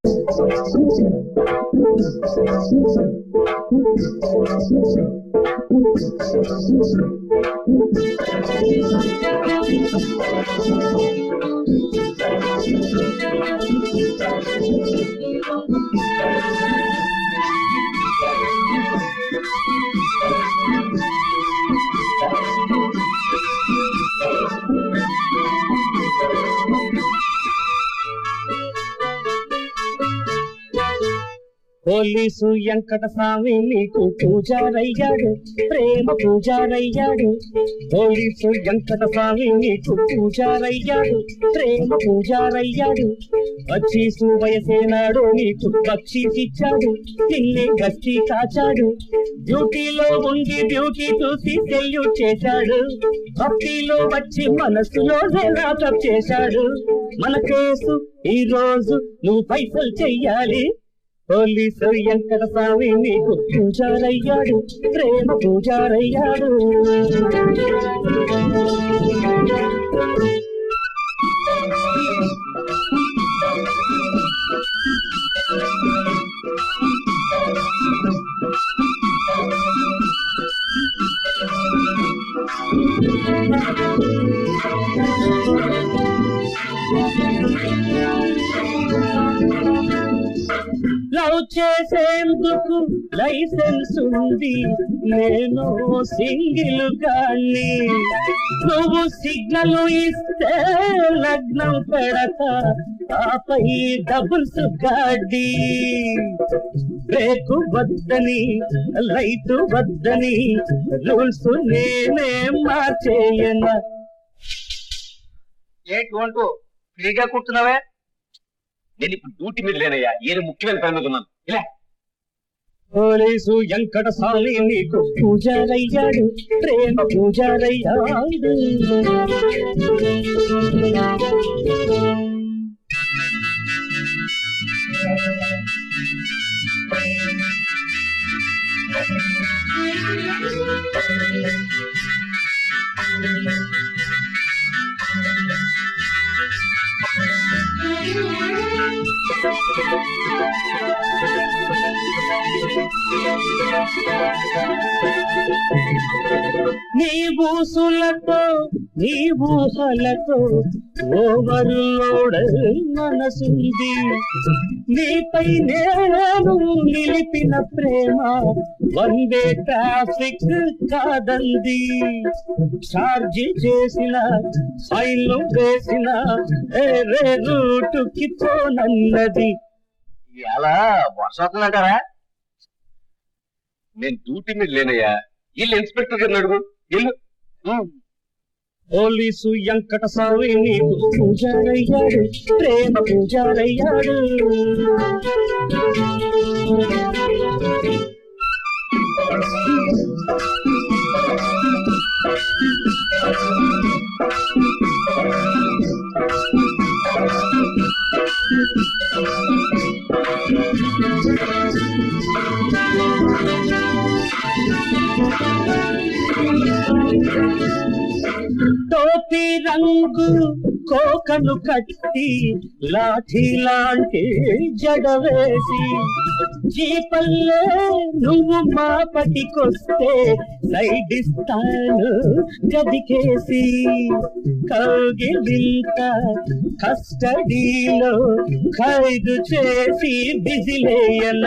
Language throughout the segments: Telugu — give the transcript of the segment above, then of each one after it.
పోలీసు వెంకటస్వామి నీకు పూజారయ్యాడు, ప్రేమ పూజారయ్యాడు. పోలీసు వెంకటస్వామి నీకు పూజారయ్యాడు, ప్రేమ పూజారయ్యాడు. బక్షీసు వయసేనాడు నీకు బక్షీసిచ్చాడు, నిన్నే గస్తీ కాచాడు. డ్యూటీలో ఉండి డ్యూటీ చూసి సెల్యూట్ చేశాడు, భక్తిలో వచ్చి మనసులో లాకప్ చేశాడు. మన కేసు ఈ రోజు నువ్వు పైసలు చెయ్యాలి. పోలీసు వెంకటస్వామి నీకు పూజారయ్యాడు, ప్రేమ పూజారయ్యాడు. లవ్ చేసేందుకు లైసెన్స్ ఉంది, నేను సింగిల్ గాని. నువ్వు సిగ్నల్ ఇస్తే లగ్నం పెడతా, ఆపై డబుల్స్ గాడి. బ్రేకు వద్దని లైట్ వద్దని రూల్స్ నేనే మార్చేయనా. ఏంటూ ఫ్రీగా కూర్చున్నావే? నేను ఇప్పుడు డ్యూటీ మీద లేనయ్యా, ఏదో ముఖ్యమైన పని మీద ఉన్నాను. ఇలా పోలీసు వెంకటస్వామి నీకు పూజారయ్యాడు, ప్రేమ పూజారయ్యాడు. నీ బూసులతో నీ ఊహలతో ఓవర్లోడ్ మనసుంది, నీపై నేను నిలిపిన ప్రేమ వన్ వే ట్రాఫిక్ కాదంది. ఛార్జీ చేసిన ఫైన్లు వేసిన వేరే రూటుకి పోనన్నది. ఎలా వర్షాతుందంటారా? నేను డ్యూటీ మీద లేనయ్యా, ఇల్లు ఇన్స్పెక్టర్ గారిని అడుగు. ఇల్లు పోలీసు వెంకటస్వామి నీకు పూజారయ్యాడు, ప్రేమ పూజారయ్యాడు. టోపీ రంగు కోకను కట్టి లాఠీ లాంటి జడవేసి, జీపల్లే నువ్వు మా పటికొస్తే సైడ్ ఇస్తాను గదికేసి. కౌగిలింత కస్టడీలో ఖైదు చేసి బిజిలేయన.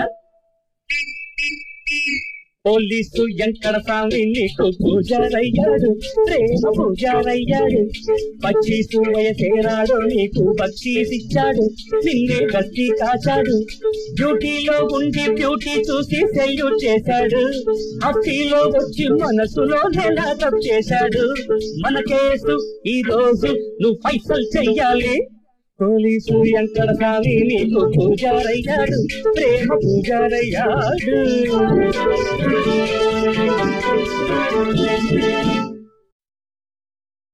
పోలీసు వెంకటస్వామి నీకు పూజారయ్యాడు, ప్రేమ పూజారయ్యాడు. బక్షీసు వయసేనాడు నీకు బక్షీసిచ్చాడు, నిన్నే గస్తీ కాచాడు. డ్యూటీలో ఉండి డ్యూటీ చూసి సెల్యూట్ చేశాడు, భక్తిలో వచ్చి మనసులో లాకప్ చేశాడు. మన కేసు ఈ రోజు నువ్వు పైసలు చెయ్యాలి. పోలీసు వెంకటస్వామి నీకు పూజారయ్యాడు, ప్రేమ పూజారయ్యాడు.